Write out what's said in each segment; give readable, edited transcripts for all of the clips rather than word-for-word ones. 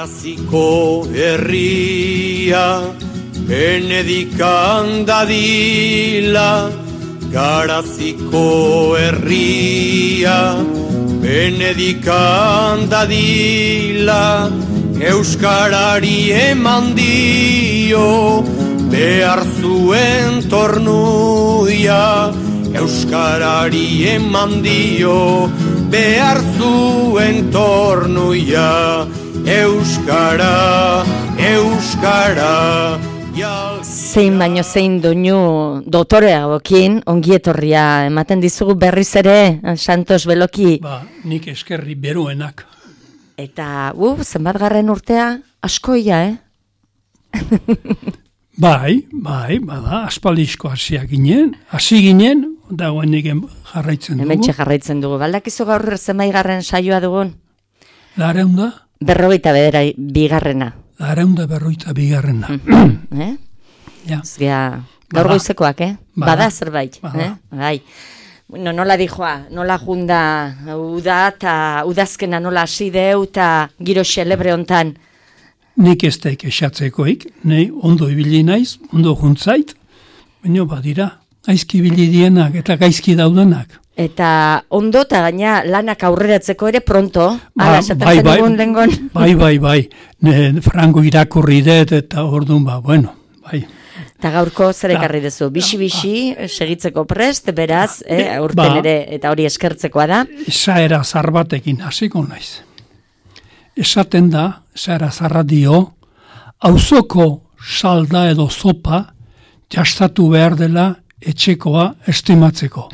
Garaziko herria Benedikan dadila, Garaziko herria Benedikan dadila, Euskarari eman dio behar zuen tornuia, Euskarari eman dio behar zuen tornuia, Euskara, Euskara. Zein baino zein doinu dotoreagokin ongietorria ematen dizugu berriz ere, Santos Beloki. Nik eskerri beruenak. Eta, zenbatgarren urtea askoia, Bai, bada, aspaldizko hasi ginen, dagoenik jarraitzen dugu. Hementxe jarraitzen dugu. Baldakizu gaur zenbaigarren saioa dugun? 452. 42. 452. Gaur goizekoak, Bada zerbait. Bai. Bueno, nola dijoa, nola junda uda eta udazkena nola hasi deu eta giro xelebre hontan. Nik ez daik esatzekoik, nahi ondo ibili naiz, ondo juntzait, baina badira, gaizki ibili dienak eta gaizki daudenak. Eta ondo eta gaina lanak aurreratzeko ere pronto, bai, frango irakurri dut eta orduan bai. Eta gaurko zer ekarri duzu, bixi, segitzeko prest, beraz, aurten ere eta hori eskertzekoa da. Esaera zar batekin hasiko naiz. Esaten da, esaera zarra dio, auzoko salda edo zopa jastatu behar dela etxekoa estimatzeko.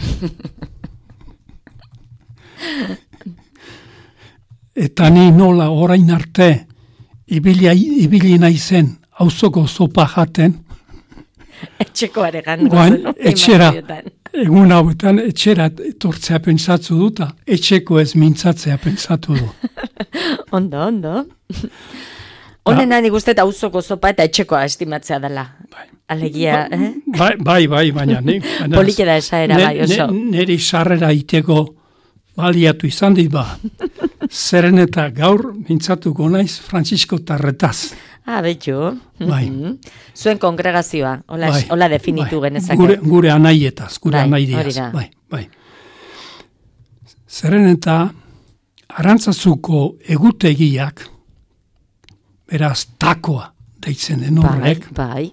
Eta ni nola orain arte ibili naizen auzoko zopa jaten, etxekoaregan etxera, egun hauetan etxera etortzea pentsatu duta, etxeko ez mintzatzea pentsatu du. Ondo. Honen nahi guztet auzoko zopa eta etxekoa estimatzea dela. Alegia, Bai, baina ni. Polike da esaera bai oso. Neri sarrera iteko baliatu izan dit Zeren eta gaur mintzatuko naiz Frantzisko Tarretaz. Betxu. Bai. Zuen kongregazioa, hola definitu genezake. Gure anaietaz, anaidiaz. Bai. Zeren eta Arantzazuko egutegiak, beraz takoa deitzen den horrek, Bai.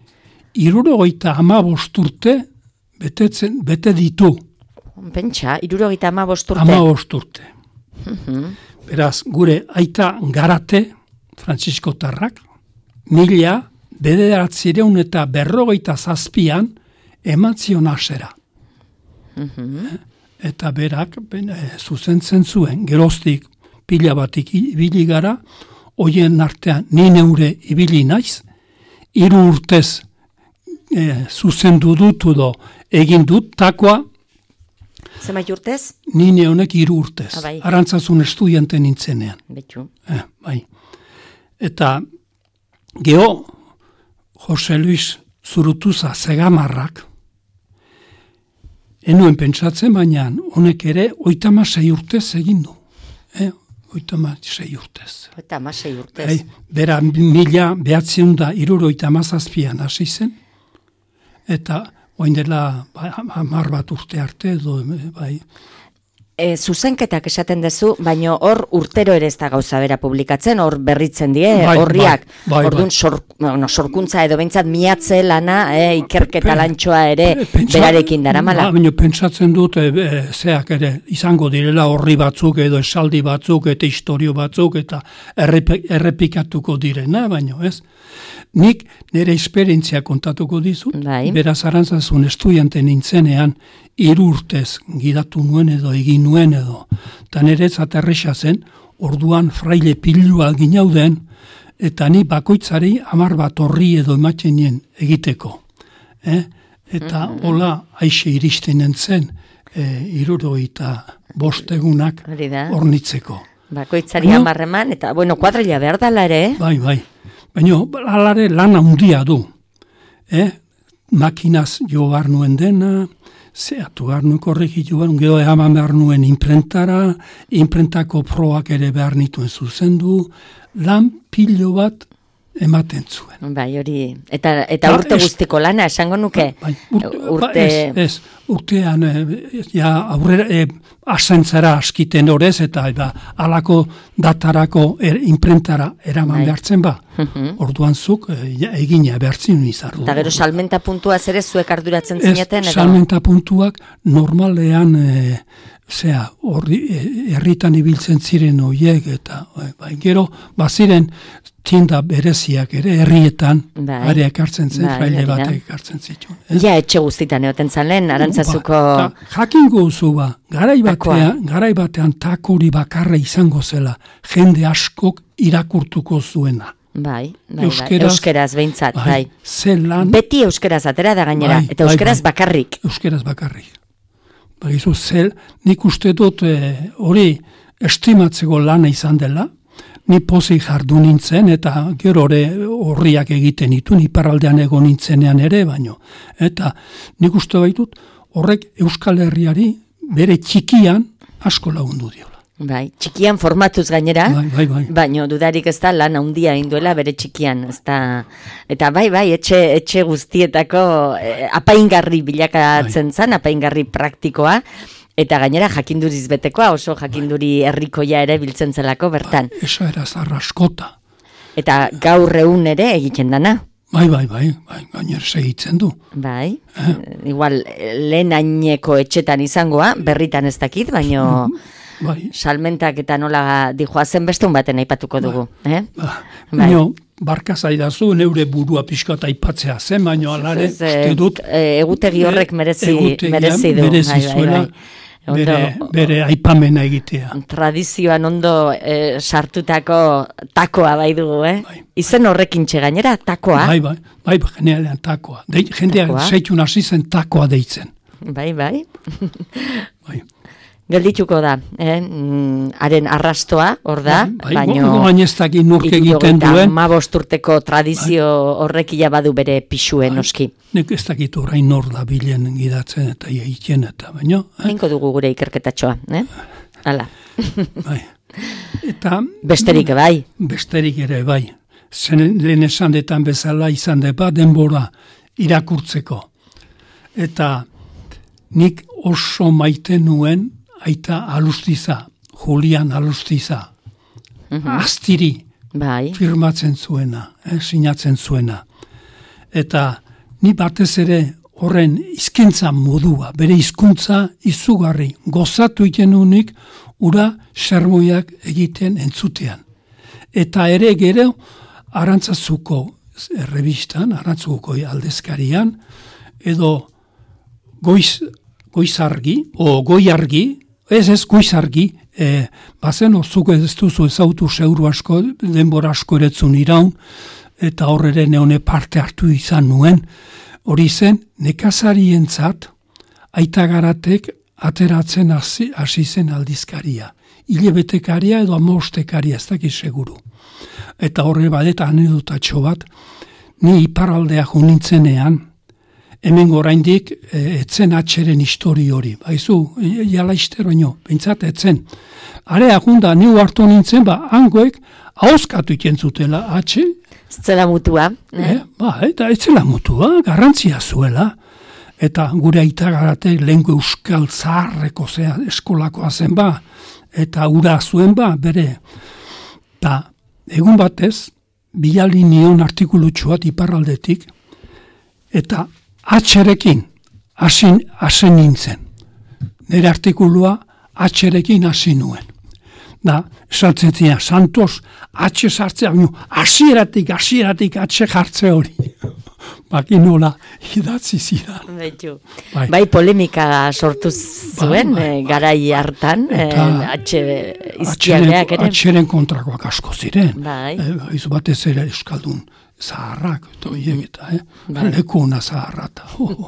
75 urte bete ditu. Pentsa, 75 urte. 15 urte. Beraz, gure aita Garate, Frantzisko Tarrak, 1957 eman zion asera. Eta berak zuzentzen zuen, geroztik pila batik ibili gara, hoien artean ni neure ibili naiz, 3 urtez zuzendu dut edo egin dut takoa. Zenbait urtez? Ni neonek 3 urtez. Arantzazun estudiante nintzenean. Betxu. Bai. Eta geho Jose Luis Zurutuza Zegamarrak enuen pentsatzen, baina honek ere 36 urtez egin du. 36 urtez. 36 urtez. Bera 1977an hasi zen, eta oin dela 10 urte arte edo bai. Zuzenketak esaten dezu, baina hor urtero ere ez da gauza bera publikatzen, hor berritzen die, horriak. Orduan sorkuntza edo behintzat miatze lana, ikerketa lantxoa ere berarekin daramala. Baina pentsatzen dut, zeak ere izango direla horri batzuk edo esaldi batzuk eta historio batzuk eta errepikatuko direna, baina ez. Nik nire esperientzia kontatuko dizu, beraz Arantzazun estudiante nintzenean 3 urtez gidatu nuen edo egin nuen edo, eta nire zaterresa zen, orduan fraile pilua ginauden, eta ni bakoitzari 10 bat horri edo ematen nien egiteko. Eta hola aixe iristen nintzen 75 egunak hornitzeko. Bakoitzari 10 eman, eta kuadrilla behar dala ere. Bai. Baina, alare lan handia du. makinaz jo behar nuen dena, zehatu behar nuen korregitu behar, gero eman behar nuen imprentako proak ere behar nituen zuzendu, lan pilo bat ematen zuen. Bai, hori, eta urte guztiko lana, esango nuke? Urtean, aurrera, asentzara askiten horrez, eta alako datarako imprentara eraman behartzen ba. Orduan zuk egina behartzen izardu. Eta gero salmenta puntua ere zuek arduratzen zineten? Salmenta puntuak normalean, herritan ibiltzen ziren horiek, eta gero, baziren tienda bereziak ere, herrietan, are ekartzen zen, fraile batek ekartzen zituen. Ja, etxe guztitan egoten zalen, arantzazuko... Jakingo zu ba, garai batean takori bakarra izango zela, jende askok irakurtuko zuena. Bai, euskeraz behintzat, bai. Zelan... Beti euskeraz atera da gainera, eta euskeraz bakarrik. Euskeraz bakarrik. Bagizu, nik uste dut hori estimatzeko lana izan dela, ni pozik jardu nintzen, eta gero horriak egiten ditu, iparraldean egon nintzenean ere, baino. Eta nik uste baitut, horrek Euskal Herriari bere txikian asko lagundu diola. Bai, txikian formatuz gainera, baino dudarik ez da lan handia induela bere txikian, ez da, eta bai, etxe guztietako apaingarri bilakatzen zen, apaingarri praktikoa, eta gainera jakinduriz betekoa, oso jakinduri herrikoia ere biltzen zelako bertan. Esa era zarra askota. Eta gaur egun ere egiten dana. Bai, gainer segitzen du. Bai, igual lehen aineko etxetan izangoa, berritan ez dakit, baino... Salmentak eta nola dijoazen bestun baten aipatuko dugu. Baina, barka zaidazu, neure burua pixkata aipatzea zen, baina alare, uste dut... Egutegi horrek merezi du. Merezi zuela, bere aipamena egitea. Tradizioan ondo sartutako takoa bai dugu, Izen horrekin gainera, takoa. Bai, generalean takoa. Jendeak zeitun hasi zen takoa deitzen. Bai. Geldituko da, haren arrastoa, hor da, baino... Gaineztakin nurke egiten duen. 15 urteko tradizio horrekila badu bere pixuen, oski. Nek ez dakit orain nor da bilen gidatzen eta egiten eta, baino... Henko dugu gure ikerketatxoa, Hala. Bai. Eta... Besterik bai. Besterik ere bai. Zen lehen esandetan bezala izan deba denbora irakurtzeko. Eta nik oso maite nuen aita Alustiza, Julian Alustiza, astiri firmatzen zuena, sinatzen zuena. Eta ni batez ere horren hizkuntza modua, bere hizkuntza izugarri, gozatu iten unik, ura sermoiak egiten entzutean. Eta ere gero, Arantzazuko errebistan, Arantzazuko aldezkarian, edo goizargi, goiargi, ez goizargi, bazen orzuko ez duzu ezautu zeuru asko, denbora asko eretzun iraun, eta horre neone parte hartu izan nuen, hori zen, nekazarientzat, aita garatek ateratzen hasi zen aldizkaria. Hilebetekaria edo amostekaria, ez dakiz seguru. Eta horre badeta anedotatxo bat, ni iparaldea junintzenean, hemen oraindik etzen atxeren histori hori. Baizu, jala ister baino, bintzat etzen. Are agunda, niu hartu nintzen, hangoek hauskatu iten zutela atxe. Zela mutua. Eta etzela mutua, garrantzia zuela. Eta gure aitagarate lehenko euskal zaharreko eskolakoa zen eta ura zuen bere. Ta egun batez, bilali nion artikulutxoat iparraldetik, eta atxerekin hasi nintzen. Nire artikulua atxerekin hasi nuen. Da, esatzen zina, Santos, atxe sartzea, hasieratik atxe jartze hori. Bakinola idatzi zidan. Bai, polemika sortu zuen, garai hartan, atxe izkiageak ere. Atxeren kontrakoak asko ziren. Izu batez ere euskaldun zaharrak, eta lekuna zaharrata.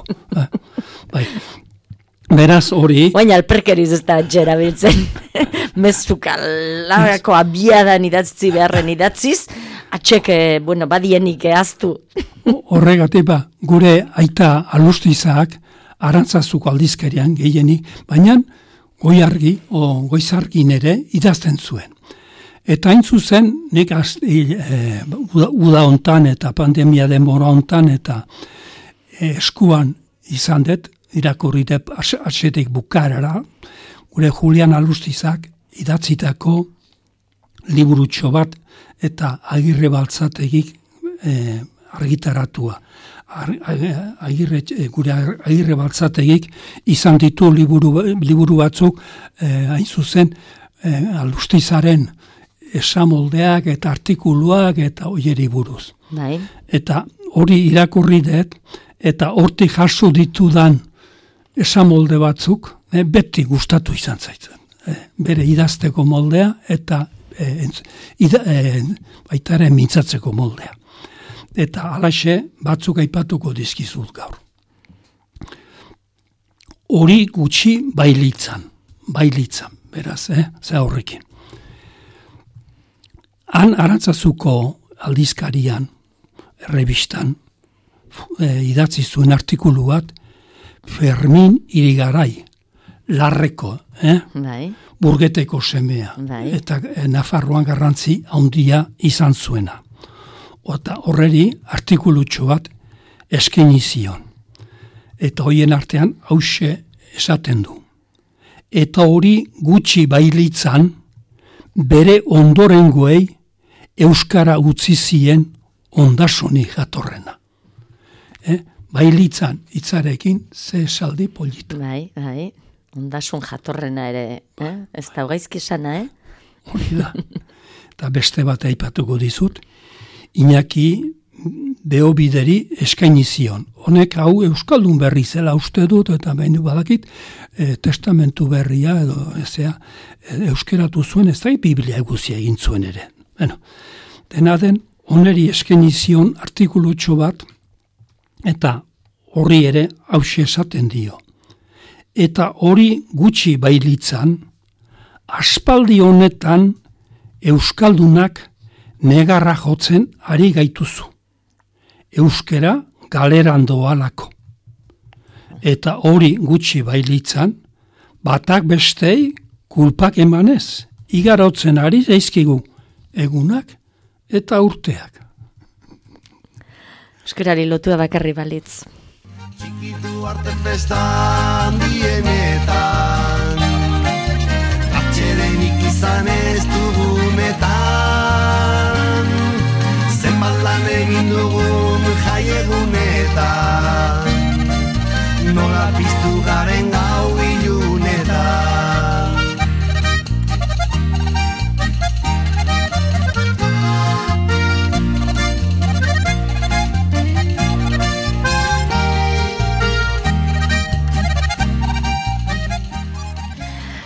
Beraz hori... Baina alperkeriz ez da atxera biltzen. Mezukalako abiadan idatzi beharren idatziz, atxek, badienik aztu. horregatik gure aita Alustizak Arantzazuko aldizkarian gehienik, baina goizargin ere idazten zuen. Eta hain zuzen, nik uda hontan eta pandemia denbora hontan eta eskuan izan dut, irakurri dut atxetik bukarara, gure Julian Alustizak idatzitako liburutxo bat eta Agirre Baltzategik argitaratua. Gure Agirre Baltzategik izan ditu liburu batzuk hain zuzen Alustizaren esamoldeak eta artikuluak eta oieri buruz. Bai. Eta hori irakurri dut, eta hortik jaso ditudan esamolde batzuk, beti gustatu izan zaitzen. Bere idazteko moldea eta baitaren mintzatzeko moldea. Eta halaxe batzuk aipatuko dizkizut gaur. Hori gutxi bailitzan, beraz, ze horrekin. Han Arantzazuko aldizkarian, errebistan, idatzi zuen artikulu bat, Fermin Irigarai, Larreko, burgeteko semea, eta Nafarroan garrantzi handia izan zuena. Eta horreri artikulutxo bat eskaini zion. Eta hoien artean hauxe esaten du. Eta hori gutxi bailitzan, bere ondorengoei euskara utzi zien ondasuni jatorrena. Bailitzan hitzarekin ze esaldi politu. Bai, ondasun jatorrena ere, ez da gaizki esana, Hori da. Eta beste bat aipatuko dizut, Iñaki Beobideri eskaini zion. Honek hau euskaldun berri zela uste dut, eta behin badakit testamentu berria edo euskeratu zuen, ez da Biblia eguzia egin zuen ere. Bueno, dena den, oneri eskaini zion artikulutxo bat, eta horri ere hauxe esaten dio. Eta hori gutxi bailitzan, aspaldi honetan euskaldunak negarra jotzen ari gaituzu. Euskera galeran doalako. Eta hori gutxi bailitzan, batak bestei kulpak emanez, igarotzen ari zaizkigu egunak eta urteak. Euskerari lotua bakarri balitz. Txikitu arte festan dienetan, atxedenik izan ez dugunetan, zenbat lan egin dugun jaiegunetan, nola piztu garen